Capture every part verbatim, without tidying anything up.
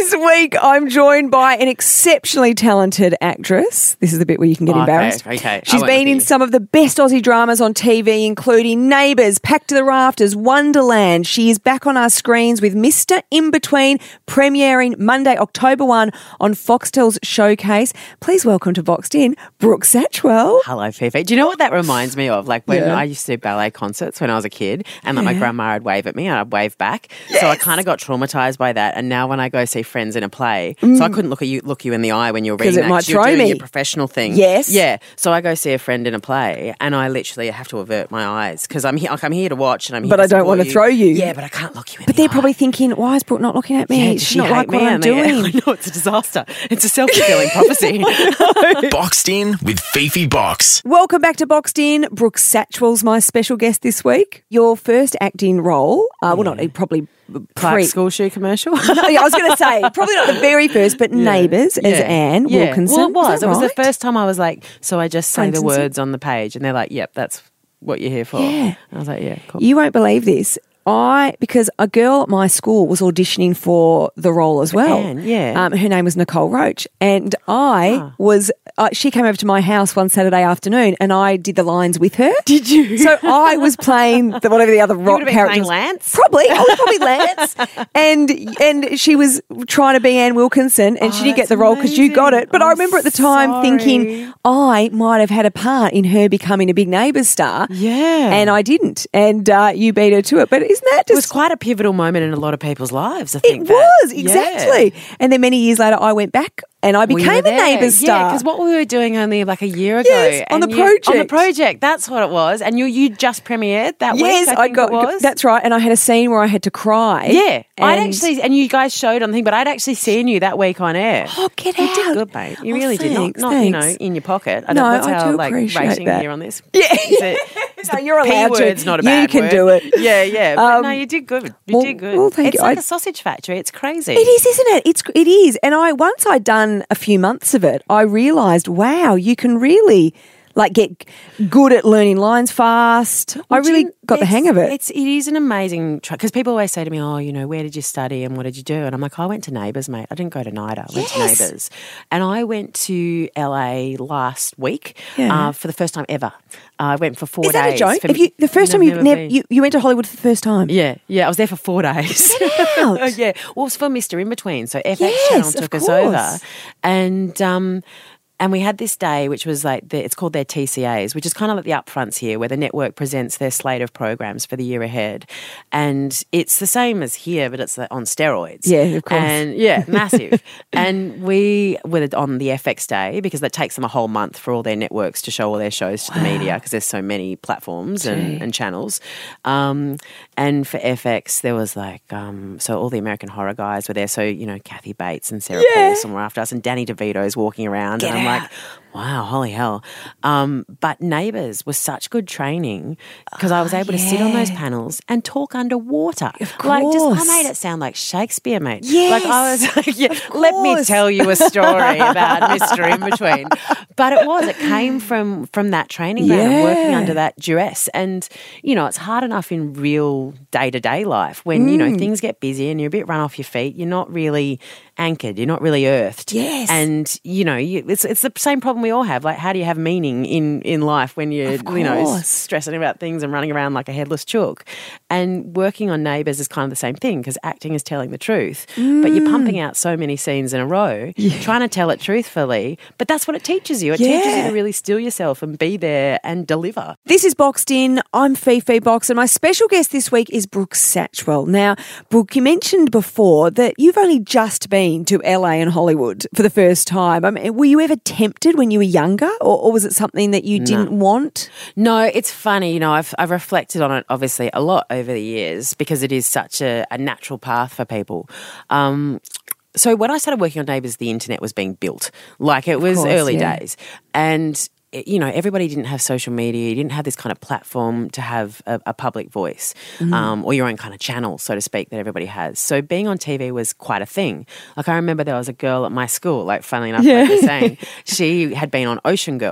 This week, I'm joined by an exceptionally talented actress. This is the bit where you can get Oh, okay, embarrassed. okay. I She's won't been look at in you. some of the best Aussie dramas on T V, including Neighbours, Packed to the Rafters, Wonderland. She is back on our screens with Mister In-Between, premiering Monday, October first on Foxtel's Showcase. Please welcome to Boxed In, Brooke Satchwell. Hello, Fifi. Do you know what that reminds me of? Like when Yeah. I used to do ballet concerts when I was a kid and like my Yeah. grandma would wave at me and I'd wave back. So I kind of got traumatized by that. And now when I go see friends in a play, so I couldn't look at you look you in the eye when you're reading Mm. it that might 'cause you're throw doing me. your professional thing. Yes. Yeah. So I go see a friend in a play and I literally have to avert my eyes because I'm here, like, I'm here to watch and I'm here But to I don't support want to throw you. Yeah, but I can't look you in But the they're eye. probably thinking, why is Brooke not looking at me? Yeah, She's does she not hate like me? what I'm And they- doing. I know, it's a disaster. It's a self-fulfilling prophecy. Boxed In with Fifi Box. Welcome back to Boxed In. Brooke Satchwell's my special guest this week. Your first acting role, uh, well, not probably Clark pre. school shoe commercial. No, I was going to say probably not the very first, but Neighbours as Anne Yeah. Wilkinson. Well, it was. Is that It was the right? first time I was like, so I just say the Frankincense? words on the page, and they're like, "Yep, that's what you're here for." Yeah. I was like, "Yeah, cool." You won't believe this. I because a girl at my school was auditioning for the role as well. Anne, yeah. Um, her name was Nicole Roach, and I Ah. was. Uh, she came over to my house one Saturday afternoon, and I did the lines with her. Did you? So I was playing the, whatever the other you rock would have been character playing was. Lance. Probably, I was probably Lance, and and she was trying to be Anne Wilkinson, and Oh, she didn't get that's the role because you got it. But I amazing. remember at the time I'm thinking sorry. I might have had a part in her becoming a big Neighbours star, Yeah. and I didn't, and uh, you beat her to it. But isn't that It was just? quite a pivotal moment in a lot of people's lives. I It think that- was Yeah. exactly, and then many years later, I went back and I We became were a there. Neighbours Yeah, star. because what we were doing only like a year ago. Yes, on and the you- On the project. project, that's what it was. And you you just premiered that yes, week, I think got it was. that's right, and I had a scene where I had to cry. Yeah, I'd and- actually, and you guys showed on the thing, but I'd actually seen you that week on air. Oh, get You out! did good, mate. You Oh, really did. Not, thanks, not you know, thanks. in your pocket. I No, don't, that's I how do like appreciate rating that. here on this. Yeah. Is it, is No, the you're P allowed to. word's not a You bad can word. do it. Yeah, yeah. But Um, no, you did good. You well- did good. well, thank it's you. like I- a sausage factory. It's crazy. It is, isn't it? It's it is. And I once I'd done a few months of it, I realised, wow, you can really like get good at learning lines fast. I really Jim, got the it's- hang of it. It's it is an amazing because people always say to me, "Oh, you know, where did you study and what did you do?" And I'm like, "I went to Neighbours, mate. I didn't go to NIDA. I went to Yes. Neighbours, and I went to L A last week Yeah. uh, for the first time ever. Uh, I went for four Is that days. a joke? for- If you the first No, time you never never been. you, you went to Hollywood for the first time. Yeah, yeah, I was there for four days. out. Oh, yeah, well, it was for Mister In Between, so F X Yes, Channel of took us course. over, and um, and we had this day, which was like the, it's called their T C As, which is kind of like the upfronts here, where the network presents their slate of programs for the year ahead, and it's the same as here, but it's on steroids. Yeah, of course. And yeah, massive. And we were on the F X day because that takes them a whole month for all their networks to show all their shows to the media because there's so many platforms and, and channels. Um, and for F X, there was like, um, so all the American Horror guys were there. So, you know, Kathy Bates and Sarah Yeah. Paulson were after us and Danny DeVito's walking around. Get and I'm out. like, wow, holy hell. Um, but Neighbours was such good training because I was able to sit on those yeah. panels and talk underwater. Of Like, just, I course. made it sound like Shakespeare, mate. Yes, Like, I was like, yeah, let me course. tell you a story about Mister In Between. But it was, it came from from that training ground and working Yeah. under that duress. And, you know, it's hard enough in real day-to-day life when, you Mm. know, things get busy and you're a bit run off your feet. You're not really anchored. You're not really earthed. Yes. And, you know, you, it's it's the same problem we all have. Like, how do you have meaning in, in life when you're, Of you know, course. stressing about things and running around like a headless chook? And working on Neighbours is kind of the same thing because acting is telling the truth. But you're pumping out so many scenes in a row, trying to tell it truthfully. But that's what it teaches you. It teaches you Yeah. to really still yourself and be there and deliver. This is Boxed In. I'm Fifi Box, and my special guest this week is Brooke Satchwell. Now, Brooke, you mentioned before that you've only just been to L A and Hollywood for the first time. I mean, were you ever tempted when you were younger, or, or was it something that you didn't want? No, it's funny. You know, I've I've reflected on it obviously a lot over the years because it is such a, a natural path for people. Um, so when I started working on Neighbours, the internet was being built. Like it was course, early yeah. days, and you know, everybody didn't have social media. You didn't have this kind of platform to have a, a public voice Mm-hmm. um, or your own kind of channel, so to speak, that everybody has. So being on T V was quite a thing. Like I remember there was a girl at my school, like funnily enough, like you're saying, she had been on Ocean Girl.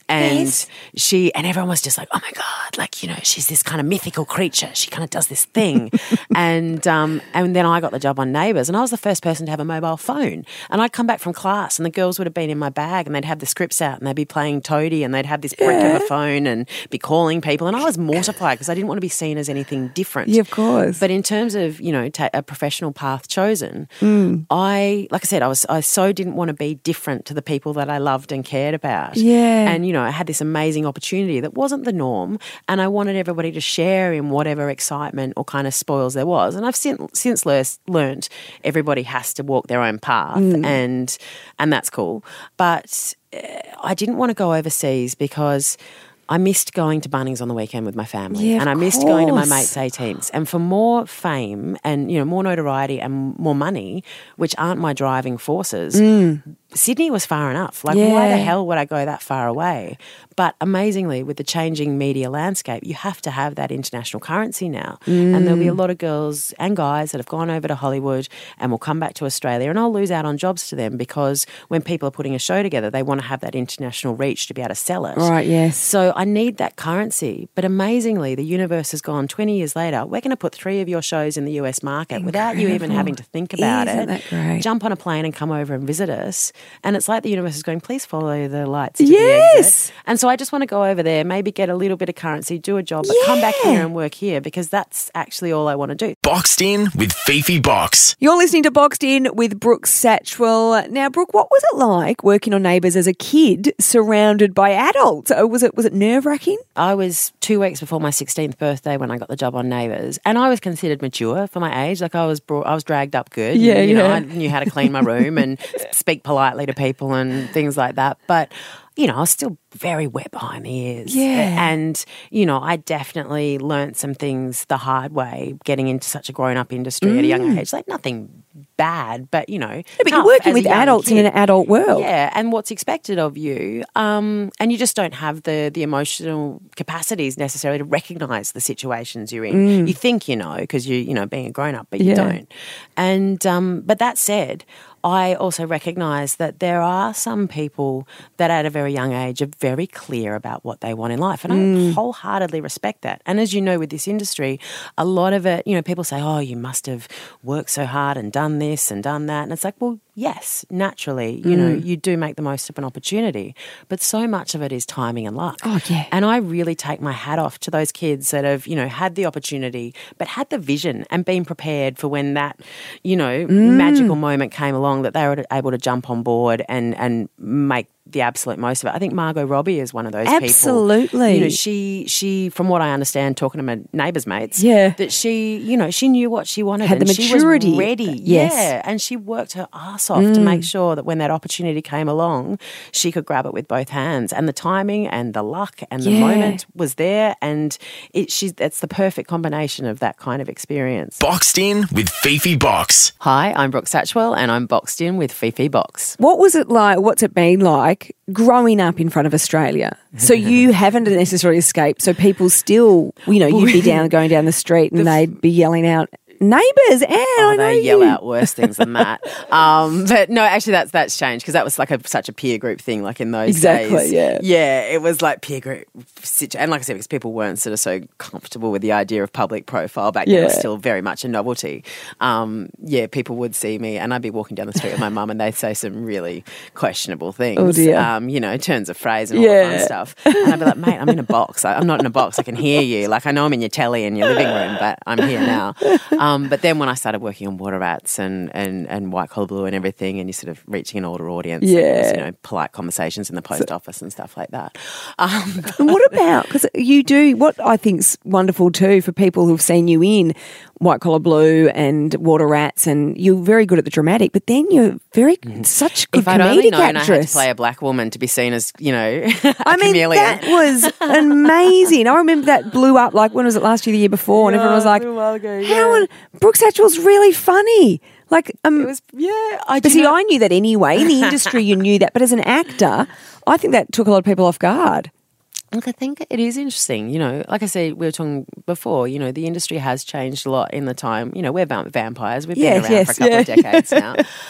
And Yes. she, and everyone was just like, oh my God, like, you know, she's this kind of mythical creature. She kind of does this thing. and um, and then I got the job on Neighbours, and I was the first person to have a mobile phone. And I'd come back from class and the girls would have been in my bag and they'd have the scripts out and they'd be playing Toadie and they'd have this brick Yeah. of a phone and be calling people. And I was mortified because I didn't want to be seen as anything different. Yeah, of course. But in terms of, you know, ta- a professional path chosen, Mm. I, like I said, I was, I so didn't want to be different to the people that I loved and cared about. Yeah. And, you know, I had this amazing opportunity that wasn't the norm, and I wanted everybody to share in whatever excitement or kind of spoils there was. And I've since, since lear- learnt everybody has to walk their own path, Mm. and and that's cool. But uh, I didn't want to go overseas because I missed going to Bunnings on the weekend with my family, Yeah, of and I missed going to my course. mates' eighteens. And for more fame and, you know, more notoriety and more money, which aren't my driving forces, Sydney was far enough. Like, why the Yeah. hell would I go that far away? But amazingly, with the changing media landscape, you have to have that international currency now. And there'll be a lot of girls and guys that have gone over to Hollywood and will come back to Australia, and I'll lose out on jobs to them because when people are putting a show together, they want to have that international reach to be able to sell it. Right, yes. So I need that currency. But amazingly, the universe has gone twenty years later, we're going to put three of your shows in the U S market without you even Incredible. having to think about Isn't it. that great? Jump on a plane and come over and visit us. And it's like the universe is going, please follow the lights to Yes. the exit. And so I just want to go over there, maybe get a little bit of currency, do a job, but come back Yeah. here and work here because that's actually all I want to do. Boxed in with Fifi Box. You're listening to Boxed In with Brooke Satchwell. Now, Brooke, what was it like working on Neighbours as a kid surrounded by adults? Oh, Was it was it nerve-wracking? I was two weeks before my sixteenth birthday when I got the job on Neighbours, and I was considered mature for my age. Like I was brought, I was dragged up good. Yeah, you know, yeah. I knew how to clean my room and speak politely to people and things like that. But you know, I was still very wet behind the ears. Yeah. And, you know, I definitely learnt some things the hard way getting into such a grown-up industry at a young age. Like nothing bad, but, you know, Mm. No, but you're tough working as a with young adults in kid. an adult world. Yeah, and what's expected of you. Um, and you just don't have the the emotional capacities necessarily to recognise the situations you're in. You think you know because you, you know, being a grown-up, but you Mm. Yeah. don't. And um, but that said, I also recognise that there are some people that at a very young age are very clear about what they want in life. And Mm. I wholeheartedly respect that. And as you know, with this industry, a lot of it, you know, people say, oh, you must have worked so hard and done this and done that. And it's like, well, yes, naturally, you know, Mm. you do make the most of an opportunity. But so much of it is timing and luck. Oh, yeah. And I really take my hat off to those kids that have, you know, had the opportunity, but had the vision and been prepared for when that, you know, Mm. magical moment came along that they were able to jump on board and, and make the absolute most of it. I think Margot Robbie is one of those people. Absolutely. You know, she, she, from what I understand, talking to my neighbours' mates, Yeah. that she, you know, she knew what she wanted. Had the and maturity. She was ready. Yes. Yeah. And she worked her ass off to make sure that when that opportunity came along, she could grab it with both hands. And the timing and the luck and the Yeah. moment was there. And it, she's, it's the perfect combination of that kind of experience. Boxed in with Fifi Box. Hi, I'm Brooke Satchwell and I'm boxed in with Fifi Box. What was it like? What's it been like growing up in front of Australia? So you haven't necessarily escaped. So people still, you know, you'd be down going down the street and they'd be yelling out, "Neighbours, Anne, Oh, I know they yell you." out worse things than that. Um, but no, actually, that's that's changed because that was like a, such a peer group thing. Like in those Exactly, days, yeah. yeah, it was like peer group, situ- and like I said, because people weren't sort of so comfortable with the idea of public profile back then. It was Yeah. still very much a novelty. Um, yeah, people would see me, and I'd be walking down the street with my mum, and they'd say some really questionable things. Oh, dear. Um, you know, turns of phrase and all Yeah. the fun stuff. And I'd be like, mate, I'm in a box. I, I'm not in a box. I can hear you. Like I know I'm in your telly in your living room, but I'm here now. Um, but then when I started working on Water Rats and, and, and White Collar Blue and everything, and you're sort of reaching an older audience, and Yeah. there's, you know, polite conversations in the post office and stuff like that. Um, And what about, because you do, what I think's wonderful too for people who've seen you in White Collar Blue and Water Rats, and you're very good at the dramatic, but then you're very, such good if I'd only comedic known I had to actress. play a black woman to be seen as, you know, a I mean, chameleon. that was amazing. I remember that blew up, like, when was it, last year, the year before, and everyone was like, how on, Brooke Satchwell's really funny. Like, um, It was, yeah. I but do see, know- I knew that anyway. In the industry, you knew that. But as an actor, I think that took a lot of people off guard. Look, I think it is interesting. You know, like I said, we were talking before, you know, the industry has changed a lot in the time. You know, we're va- vampires. We've Yes, been around yes, for a couple yeah. of decades now.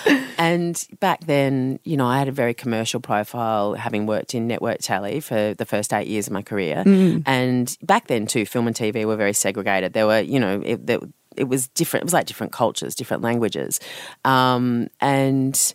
And back then, you know, I had a very commercial profile, having worked in network tele for the first eight years of my career. Mm. And back then too, film and T V were very segregated. There were, you know, it, there, it was different. It was like different cultures, different languages. Um, and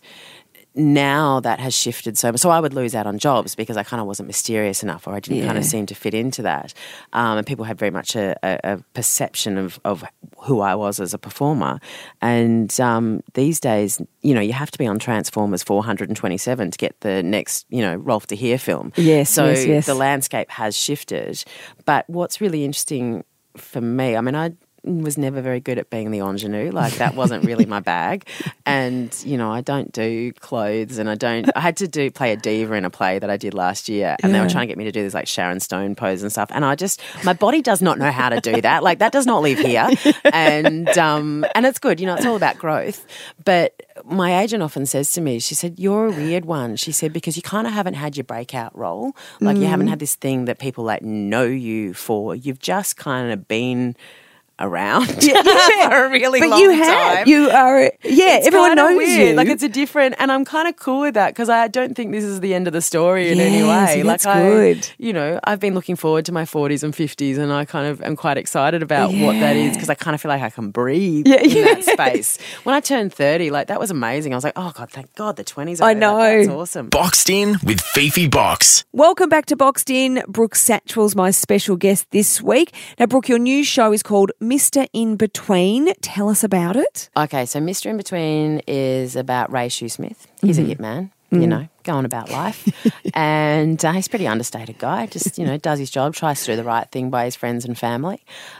now that has shifted so much. So I would lose out on jobs because I kind of wasn't mysterious enough, or I didn't yeah. kind of seem to fit into that. Um, and people had very much a, a, a perception of, of who I was as a performer. And um, these days, you know, you have to be on Transformers four hundred twenty-seven to get the next, you know, Rolf de Heer film. Yes, so yes, yes. the landscape has shifted. But what's really interesting for me, I mean, I was never very good at being the ingenue. Like, that wasn't really my bag. And, you know, I don't do clothes, and I don't, I had to do, play a diva in a play that I did last year, and yeah. they were trying to get me to do this like Sharon Stone pose and stuff. And I just, my body does not know how to do that. Like, that does not live here. And, um, and it's good, you know, it's all about growth. But my agent often says to me, she said, you're a weird one. She said, because you kind of haven't had your breakout role. Like, mm. you haven't had this thing that people like know you for. You've just kind of been around yeah, yeah. for a really but long you have, time. You are, yeah, it's everyone knows weird. you. Like, it's a different, and I'm kind of cool with that because I don't think this is the end of the story in yes, any way. That's like good. I, you know, I've been looking forward to my forties and fifties, and I kind of am quite excited about yeah. what that is because I kind of feel like I can breathe yeah, in yeah. that space. When I turned thirty, like, that was amazing. I was like, oh God, thank God the twenties are I over. know. That's awesome. Boxed In with Fifi Box. Welcome back to Boxed In. Brooke Satchwell's my special guest this week. Now, Brooke, your new show is called Mister In Between. Tell us about it. Okay, so Mister In Between is about Ray Shoesmith. He's mm-hmm. a hitman, mm-hmm. you know, going about life. and uh, he's a pretty understated guy, just, you know, does his job, tries to do the right thing by his friends and family.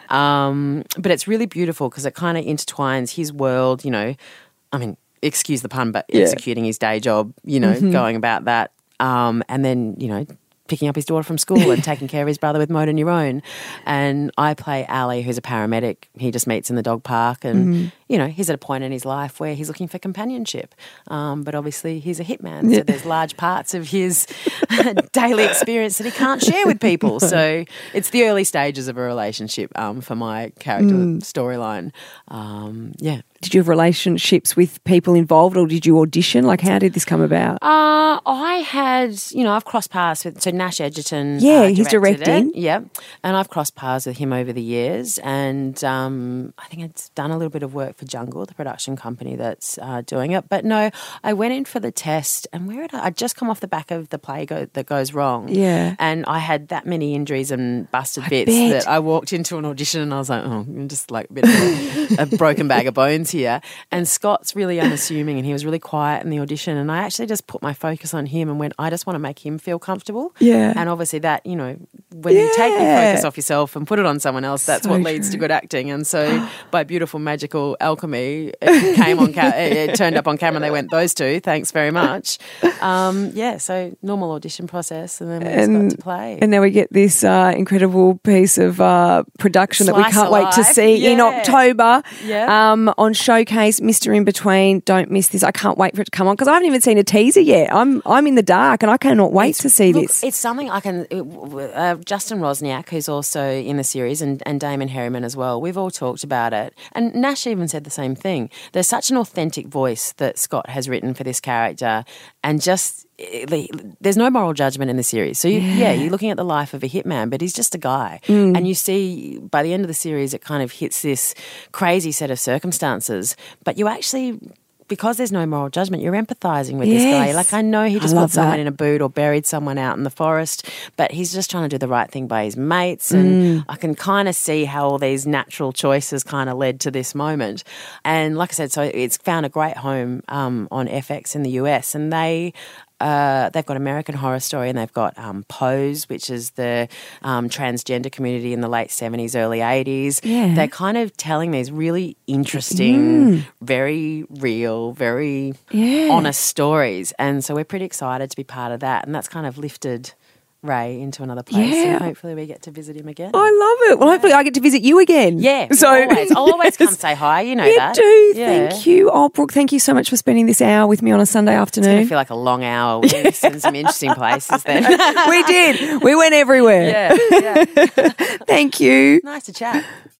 Um, but it's really beautiful because it kind of intertwines his world, you know, I mean, excuse the pun, but yeah. executing his day job, you know, mm-hmm. going about that. Um, and then, you know, picking up his daughter from school and taking care of his brother with motor neurone. And I play Ali, who's a paramedic. He just meets in the dog park and, mm-hmm. you know, he's at a point in his life where he's looking for companionship. Um, but obviously he's a hitman, so yeah. there's large parts of his daily experience that he can't share with people. So it's the early stages of a relationship um, for my character mm. storyline. Um, yeah. Did you have relationships with people involved, or did you audition? Like, how did this come about? Uh, I had, you know, I've crossed paths with, so Nash Edgerton. Yeah, uh, he's directing. It. Yeah, and I've crossed paths with him over the years, and um, I think I'd done a little bit of work for Jungle, the production company that's uh, doing it. But no, I went in for the test, and where had I? I'd just come off the back of the play go, that goes wrong. Yeah, and I had that many injuries and busted I bits bet. that I walked into an audition, and I was like, oh, I'm just like a bit of a, a broken bag of bones here. And Scott's really unassuming, and he was really quiet in the audition, and I actually just put my focus on him and went, I just want to make him feel comfortable. Yeah. And obviously that, you know, when yeah. you take your focus off yourself and put it on someone else, that's so what leads true. to good acting. And so by beautiful magical alchemy, it came on ca- it turned up on camera and they went, those two, thanks very much. Um, yeah, so normal audition process, and then we just and, got to play. And now we get this uh, incredible piece of uh, production Slice that we can't alive. wait to see yeah. in October yeah. um, on Showcase, Mister In Between. Don't miss this. I can't wait for it to come on because I haven't even seen a teaser yet. I'm I'm in the dark and I cannot wait it's, to see look, this. It's something I can... Uh, Justin Rosniak, who's also in the series, and, and Damon Herriman as well, we've all talked about it. And Nash even said the same thing. There's such an authentic voice that Scott has written for this character, and just... there's no moral judgment in the series. So, you, yeah. yeah, you're looking at the life of a hitman, but he's just a guy. Mm. And you see, by the end of the series, it kind of hits this crazy set of circumstances, but you actually... because there's no moral judgment, you're empathising with yes. this guy. Like, I know he just put someone that. in a boot or buried someone out in the forest, but he's just trying to do the right thing by his mates. And mm. I can kind of see how all these natural choices kind of led to this moment. And like I said, so it's found a great home um, on F X in the U S, and they... Uh, they've got American Horror Story, and they've got um, Pose, which is the um, transgender community in the late seventies, early eighties. Yeah. They're kind of telling these really interesting, mm. very real, very yeah. honest stories. And so we're pretty excited to be part of that. And that's kind of lifted Ray into another place, yeah. and hopefully we get to visit him again. I love it. Well, yeah. hopefully I get to visit you again. Yeah, so always. I'll always come say hi. You know you that. You do. Yeah. Thank you. Oh, Brooke, thank you so much for spending this hour with me on a Sunday afternoon. It's going to feel like a long hour. We're going to send some interesting places then. We did. We went everywhere. Yeah. yeah. Thank you. Nice to chat.